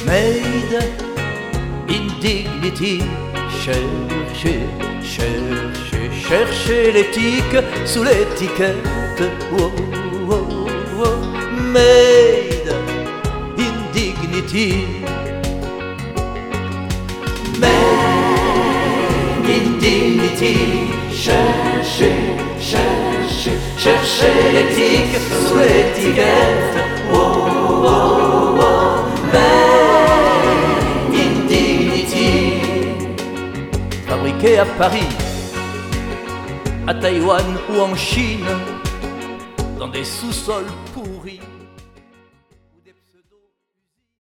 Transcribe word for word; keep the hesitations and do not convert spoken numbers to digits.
Made in dignity. Cherchez, cherchez, cherchez l'éthique sous l'étiquette. Oh, oh, oh. Made in dignity. Made in dignity. Cherchez, cherchez, cherchez l'éthique sous l'étiquette. Oh, oh, oh. Made in dignity. Fabriqué à Paris, à Taïwan ou en Chine, dans des sous-sols